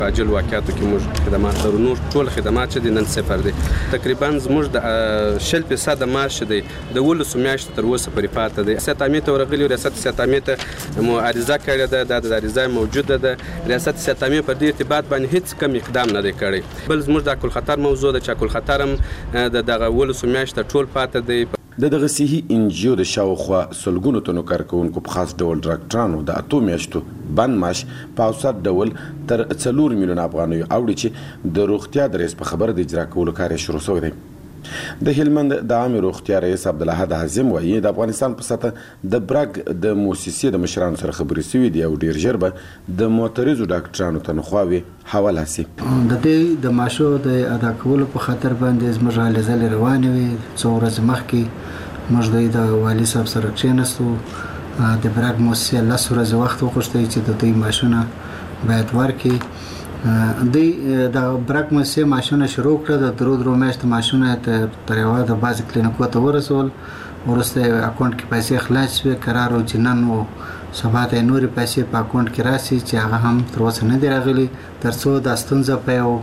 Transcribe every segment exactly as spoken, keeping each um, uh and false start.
عاجل واقعیتو کې موږ خدمات لرو. نور ټول خدمات چې دي نن صفر دي. تقریبا زموږ د شل فیصده معاش دی د ولسو میاشتو تر اوسه پورې پاته دی. ریاست عامې ته ورغلي، ریاست سیاست عامې ته مو عریضه کړې ده، دا د عریضه موجوده ده. ریاست سیاست عامې په دې ارتباط باندې هیڅ کم اقدام نه دی کړی. بل زموږ د کل خطر موضوع ده چې کل خطر هم د دغه ولسو میاشتو ټول پاته دی. د دغه صحي انجیو د شاوخوا سلګونو تنو کارکونکو په خاص ډول ډاکټرانو د اتو میاشتو بند معاش په اوسط ډول تر څلور میلیون افغانیو اوړي چې د روغتیا د ریاست په خبر د اجرا کولو کار شروع شوی دی. د هلمند د عامه روغتیا رئیس عبدالحد حازم وایي د افغانستان په سطح د برګ د موسسې د مشرانو سره خبرې شوې دي او ډیر ژر به د معترضو ډاکټرانو تنخواوې حواله شي. د دې د معاشو د ادا کولو په خاطر باندې زموږ هلې ځلې روانې وې. څو ورځې مخکې موږ د والي صاحب سره کښېناستو، د برګ موسسې لس ورځې وخت وغوښتی چې د دوی معاشونه باید ورکړي. دوی د برګ موسسې معاشونه شروع کړه، د درو درو میاشتو معاشونه تر یوه د بعضې کلینیکو ته ورسول. وروسته یې اکاونټ کې پیسې خلاص شوې. قرار و چې نن و سبا ته یې نورې پیسې په اکاونټ کې راسي چې هغه هم تر اوسه نه دي راغلي، تر څو دا ستونزه په یو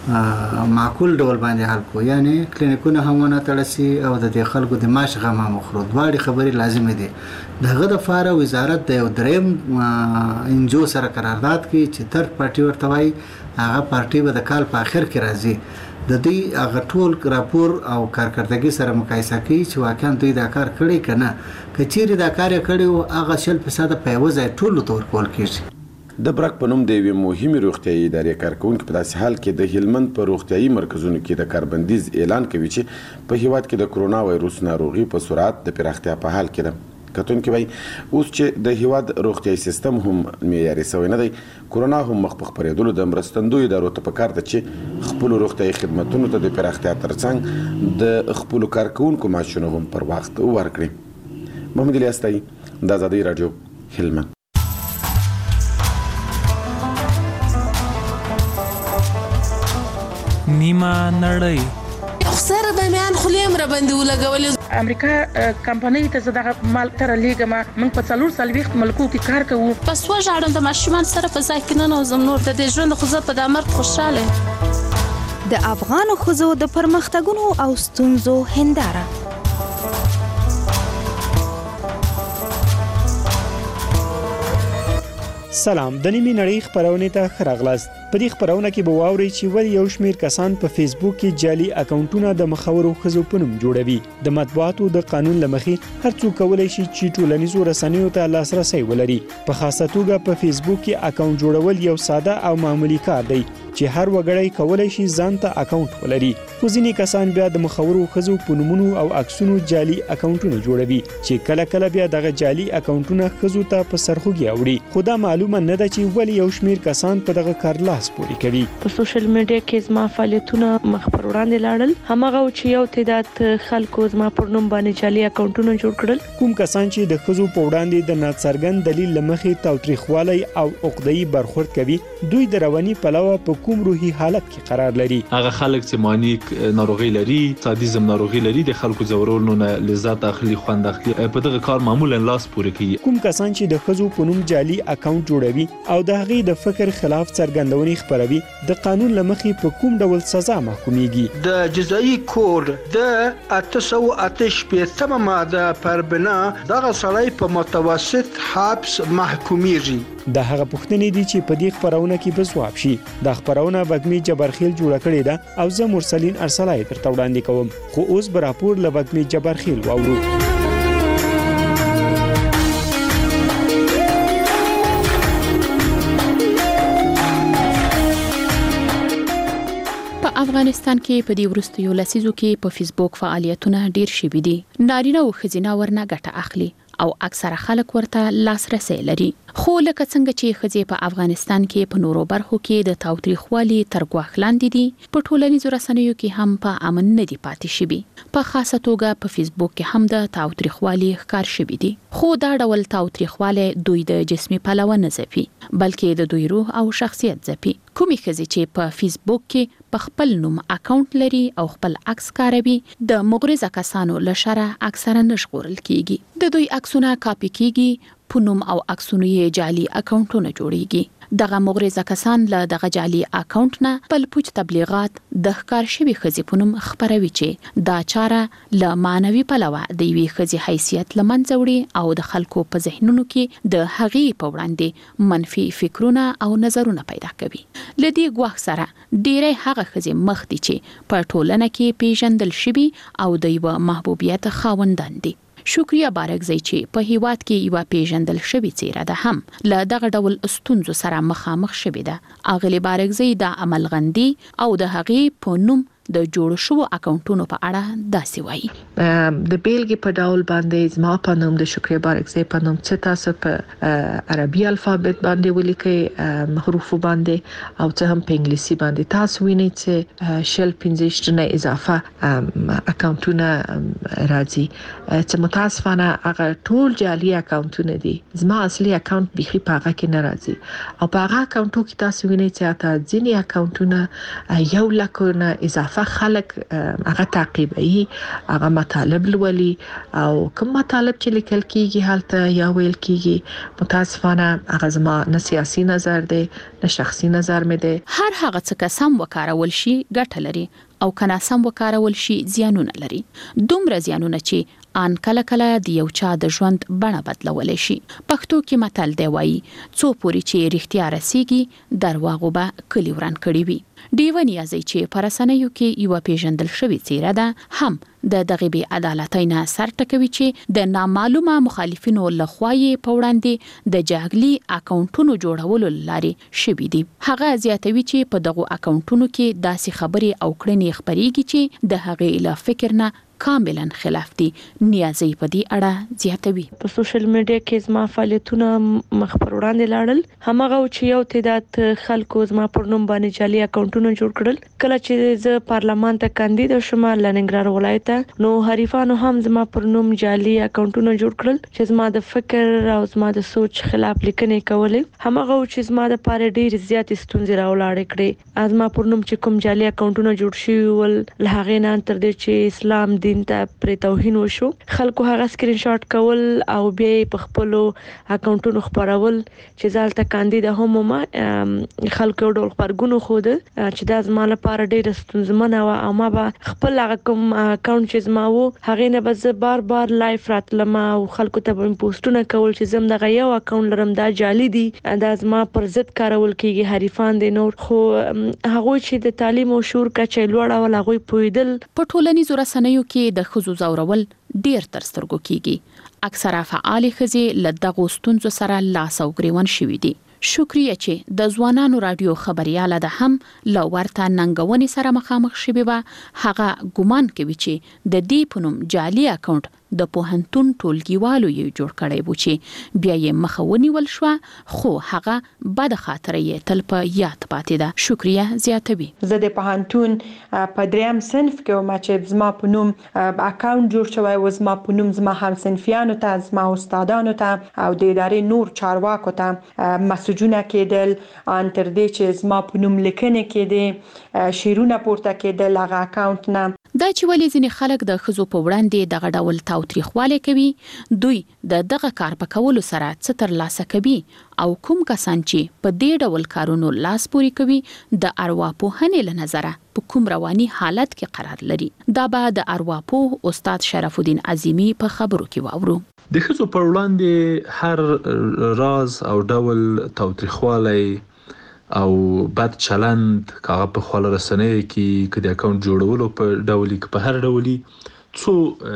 معقول ډول باندې حل کړو. یعنې کلینیکونه هم ونه تړل شي او د دې خلکو د معاش غم هم وخورو. دواړې خبرې لازمې دي. د هغه دپاره وزارت د یو دریم انجو سره قرارداد کوي چې ترک پارټي ورته وایي. هغه پارټي به د کال په آخر کې راځي، د دوی هغه ټول راپور او کارکردګي سره مقایسه کوي چې واقعا دوی دا کار کړی که نه. که چیرې دا کار یې کړی و هغه شل فیصده په یوه ځای ټولو ته ورکول کېږي. د برګ په نوم د یوې مهمې روغتیایي ادارې کارکوونکي په داسې حال کې د هلمند په روغتیایي مرکزونو کې د کاربندیز اعلان کوي چې په هیواد کې د کرونا وایروس ناروغي په سرعت د پراختیا په حال کې ده. کتونکي وایي اوس چې د هیواد روغتیایي سیستم هم معیاري شوی نه دی، کرونا هم مخ په خپرېدلو د مرستندویو ادارو ته پکار ده چې خپلو روغتیایي خدمتونو ته د پراختیا ترڅنګ د خپلو کارکوونکو معاشونه هم پر وخت ورکړي. محمد الیاس تایي، د ازادۍ راډیو، هلمند. نیمه نړۍ سره به میان خلیم را باندې ولګولې. امریکا کمپنۍ ته زه دغه مال تر لیږم. موږ په څلور څلوېښت ملکو کې کار کوو. بس وژاړم د ماشومان سره په ځای کې ننوځم. نور د دې ژوند خو زه په دا مرګ خوشحاله. د افغانو ښځو د پرمختګونو او ستونزو هنداره. سلام، د نیمې نړۍ خپرونې ته ښه راغلاست. په دې خپرونه کې به واورئ چې ولې یو شمېر کسان په فیسبوک کې جعلي اکاونټونه د مخورو ښځو په نوم جوړوي. د مطبوعاتو د قانون له مخې هر څوک کولی شي چې ټولنیزو رسنیو ته لاسرسی ولري. په خاصه توګه په فیسبوک کې اکاونټ جوړول یو ساده او معمولی کار دی چې هر وګړی کولی شي ځان ته اکاونټ ولري. خو ځینې کسان بیا د مخورو ښځو په نومونو او عکسونو جعلي اکاونټونه جوړوي چې کله کله بیا دغه جعلي اکاونټونه ښځو ته په سرخوږي اوړي. خو دا معلومه نه ده چې ولې یو شمېر کسان په دغه کار لاس پورې کوي. په سوشل میډیا کې زما فعالیتونه مخ پر وړاندې لاړل. هماغه چې یو تعداد خلکو زما پر نوم باندې جعلي اکاونټونه جوړ کړل. کوم کسان چې د ښځو په وړاندې د ناڅرګند دلیل له مخې تاوتریخوالی او عقده‌يي برخورد کوي، دوی د رواني پلوه په کوم روحي حالت کې قرار لري. هغه خلک چې مانیک ناروغي لري، سادیزم ناروغي لري، د خلکو ځورولو نه لذت اخلي، خوند اخلي، په دغه کار معمولا لاس پورې کوي. کوم کسان چې د ښځو په نوم جعلي اکاونټ جوړوي او د هغې د فکر خلاف څرګندونې خپروي، د قانون له مخې په کوم ډول سزا محکومیږي؟ د جزایي کود د اته سوه اته شپېتمه ماده پر بنا دغه سړی په متوسط حبس محکومیږي. د هغه پوښتنې دي چې په دې خپرونه کې به ځواب شي. دا خپرونه بګمي جبرخیل جوړه کړې ده او زه مرسلین ارسلای درته وړاندې کوم. خو اوس به راپور له بګمي جبرخیل واورو. افغانستان کې په دې وروستیو لسیزو کې په فیسبوک فعالیتونه ډیر شوي دي. نارینه او ښځینه ورنه ګټه اخلي او اکثره خلک ورته لاسرسی لري. خو لکه څنګه چې ښځې په افغانستان کې په نورو برخو کې د تاوتریخوالي تر ګواښ لاندې دي، په ټولنیزو رسنیو کې هم په امن نه دي پاتې شوي. په خاصه توګه په فیسبوک کې هم د تاوتریخوالي ښکار شوي دي. خو دا ډول تاوتریخوالی دوی د جسمي پلوه نه ځپي، بلکې د دوی روح او شخصیت ځپي. کومې ښځې چې په فیسبوک کې په خپل نوم اکاونټ لري او خپل عکس کاروي، د مغرضه کسانو له شره اکثره نه ژغورل کیږي. د دوی عکسونه کاپي کیږي، پونم او عکسونو یې جعلي اکاونټونه جوړیږي. دغه مغرضه کسان له دغه جعلي اکاونټ نه بل پوچ تبلیغات د ښکار شوی خزي پونم خبروي چې دا چاره له مانوي پلوه د یوې خزي حیثیت لمنځه وړي او د خلکو په ذهنونو کې د هغې په وړاندې منفي فکرونه او نظرونه پیدا کوي. لدی ګواښ سره ډیری هغه خزي مخ دي چې په ټولنه کې پیژندل شوي او د یو محبوبیت خاوندان دي. شکریه بارکزی چې په هیواد کې یو پیژندل شوی څیره ده هم له دغه ډول ستونزو سره مخامخ شوی ده. اغلی بارکزی د عملغندي او د هغې په نوم د جوړ شو اکاونټونو په اړه داسې وایي. د بیلګې په ډول باندې زما په نوم د شکریه بارکزی په نوم څه تاسو په عربي الفابet باندې ولیکئ حروف باندې او څه هم په انګلیسي باندې. تاسو وینئ چې شل پنځه شتنه اضافه اکاونټونه راځي چې متاسفانه هغه ټول جعلي اکاونټونه دي. زما اصلي اکاونټ بيخي په هغه کې نه راځي او په هغه اکاونټو کې تاسو وینئ چې اته ځینی اکاونټونه یو لکونه اضافه خلک هغه تعقیبوي، هغه مطالب لولي او کوم مطالب چې لیکل کیږي هلته یا ویل کیږي متاسفانه هغه زما نه سیاسي نظر دی نه شخصي نظر مې دی. هر هغه څه که سم وکارول شي ګټه لري او کنا سم وکارول شي زیانونه لري. دومره زیانونه چې ان کله کله د یو چا د ژوند بڼه بدلول شي. پښتو کې متل دی وایي څو پوری چې رښتیا رسیږي درواغ به کلی وران کړي وي. ډیوه نیازی چې پرسنیو کې یو پیژندل شوی څیره ده هم د دغه بی عدالتۍ نه سر ټکوي چې د نامعلومه مخالفینو لخوا یې په وړاندې د جعلي اکاونټونو جوړولو لاري شوي دي. هغه زیاتوي چې په دغه اکاونټونو کې داسې خبرې او کړنې خبريږي چې د هغې له فکر نه کاملا خلاف دي. نیازی په دې اړه زیاتوي. په سوشل میډیا کې زما فعالیتونه مخ پر وړاندې لاړل. همغه چې یو تعداد خلکو زما پر نوم باندې جعلي اکاونټونه جوړ کړل. کله چې زه پارلمان ته کاندید شوم لننګرهار ولایت نو حریفانو هم زما پر نوم جعلي اکاونټونه جوړ کړل چې زما د فکر او زما د سوچ خلاف لیکنې کولې. همغه چې زما د پاره ډیر زیات ستونزې راولاړې کړې. ازما پر نوم چې کوم جعلي اکاونټونه جوړ شوي ول له هغه نه تر دې چې اسلام دین ته پر توهین وشو خلکو هغه سکرین شاټ کول او بیا په خپل اکاونټونو خبرول چې زالته کاندید هم ما خلکو ډول خبرګونو خود چې د زما لپاره ډیر ستونزمن او ما به خپل هغه کوم اکاونټ چې زما وو هغه نه بس بار بار لایف راتلم او خلکو ته په پوسټونه کول چې زم دغه یو اکاونټ لرم دا جعلي دي دا زما پر ضد کارول کیږي حریفان دي نور خو هغه چې د تعلیم او شعور کچې لوړ او هغه پویدل په ټولنیزو رسنیو کې د خزو زورول ډیر تر سترګو کیږي. اکثره فعال خزي له دغه ستونزو سره لاس او ګریوان شوي دي. شکریه چې د ځوانانو رادیو خبرياله ده هم له ورته ننګونې سره مخامخ شوي و. هغه ګومان کوي چې د دې پونم جعلي اکاونټ د پوهنتون ټولګیوالو یې جوړ کړی و چې بیا یې مخاوني ول شو خو هغه بد خاطرې تل په یاد پاتې ده. شکریه زیاتوي. زه د پوهنتون په دریم صنف کې وم چې زما په نوم اکاونټ جوړ شوی و. زما په نوم زما همصنفیانو ته زما استادانو ته او د ادارې نور چارواکو ته مسجونه کېدل ان تر دې چې زما په نوم لیکنې کېدې شیرونه پورته کېدل هغه اکاونټ نه. دا چې ولې ځینې خلک د خزو په وړاندې دغه ډول تاوتریخواله کوي دوی د دغه کار په کولو سره څه تر لاسه کوي او کوم کسان چې په دې ډول کارونو لاس پوري کوي د ارواپوهنې له نظره په کوم رواني حالت کې قرار لري. دا به د ارواپوه استاد شرف الدین عظیمی په خبرو کې واورو. د خزو پر وړاندې هر راز او ډول تاوتریخواله او بد چلند کاغه په خپل رسنۍ کې کدي اکاونټ جوړولو په ډول کې په هر ډولي څو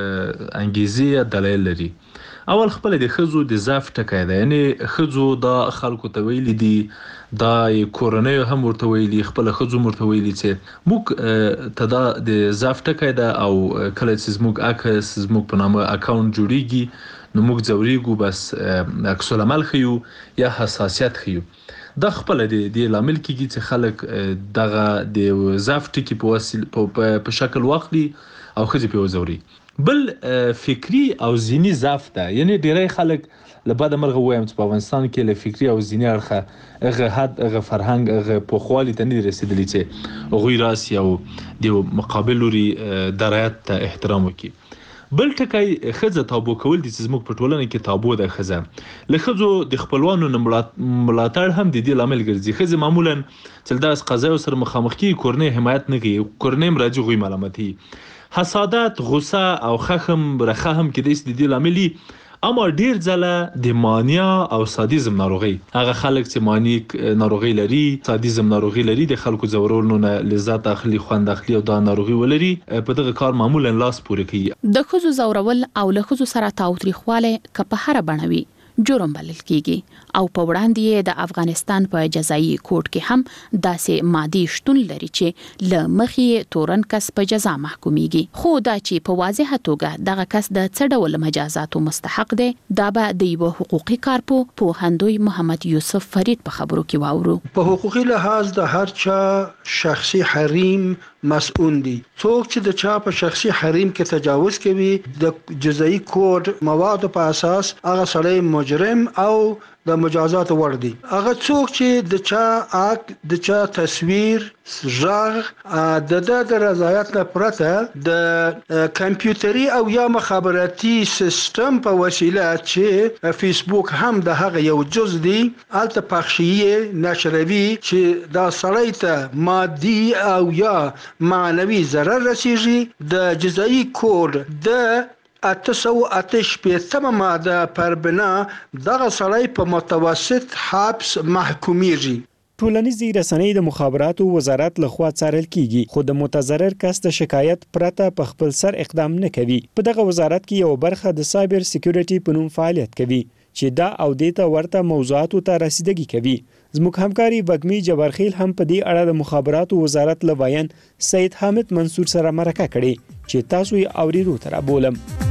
انګیزه دلایل لري. اول خپل د خزو د ضعف ټکای ده یعنی خزو د خلکو ته ویل دي دا کورنۍ هم ورته ویلي خپل خزو مرته ویلي چې موږ ته دا د ضعف ټکای ده او کله چې موږ اکس موږ په نامه اکاونټ جوړیږي نو موږ ځوريګو بس عکس العمل خيو یا حساسیت خيو. دا خپل د دې لامل کېږي چې خلک دغه د ضعف ټکی په وسیله په شکل واخلي او خځې په وزوري. بل فکری او ذهني ضعف ده یعنی ډیری خلک لبعد مرغه وایم چې په افغانستان کې له فکری او ذهني اړخه هغه حد هغه فرهنګ هغه په خوالي ته نه رسیدلی چې غوی راس یو د مقابل لوري درایت ته احترام وکړي. بل ټکی ښځه تابو کول دي چې زموږ په ټولنه کې تابو ده. ښځه له ښځو د خپلوانو نه ملاتړ هم د دې لامل ګرځي. ښځې معمولا چې داسې قضایو سره مخامخ کېږي کورنۍ حمایت نه کوي، کورنۍ مراجع غوي ملامتي، حسادت، غصه او خخم رخه هم کېدای شي د دې لامل وي. اما ډیر ځله د مانیا او سادیزم ناروغي، هغه خلک چې مانیک ناروغي لري، سادیزم ناروغي لري، د خلکو زورولو نه لذت اخلي، خوند اخلي او دا ناروغي ولري، په دغه کار معمولا لاس پورې کوي. د ښځو زورول او له ښځو سره تاوتریخواله که په هر بڼه وي جرم بلل کیږي او په وړاندې د افغانستان په جزایي کوډ کې هم داسې مادې شتون لري چې له مخې تورن کس په جزا محکومیږي. خو دا چې په واضحه توګه دغه کس د څه ډول مجازاتو مستحق دی دا به د یو حقوقي کارپو پوهندوی محمد یوسف فرید په خبرو کې واورو. په حقوقي لحاظ د هر چا شخصي حریم مسؤل دي. څوک چې د چا په شخصي حریم کې تجاوز کوي د جزایي کوډ مواد په اساس هغه سړی مجرم او د مجازات وړ دي. هغه څوک چې د چا اک د چا تصویر ژغ د د رضایت نه پرته د کمپیوټري او یا مخابراتي سیستم په وسیله چې فیسبوک هم د هغه یو جز دی الته پخشي نشروي چې دا سړی ته مادي او یا معنوي ضرر رسیږي د جزایي کوډ د اته سوه اته شپېتمه ماده پر بنا دغه سړی په متوسط حبس محکومیږي. ټولنیزې رسنۍ د مخابراتو وزارت لخوا څارل کیږي، خو د متضرر کس د شکایت پرته په خپل سر اقدام نه کوي. په دغه وزارت کې یو برخه د سایبر سکیورټي په نوم فعالیت کوي چې دا او دیته ورته موضوعاتو ته رسیدګي کوي. زموږ همکاري وګمی جبرخیل هم په دې اړه د مخابراتو وزارت لوایان سید حامد منصور سره مرکه کړې چې تاسو یې اوریدو تر بولم.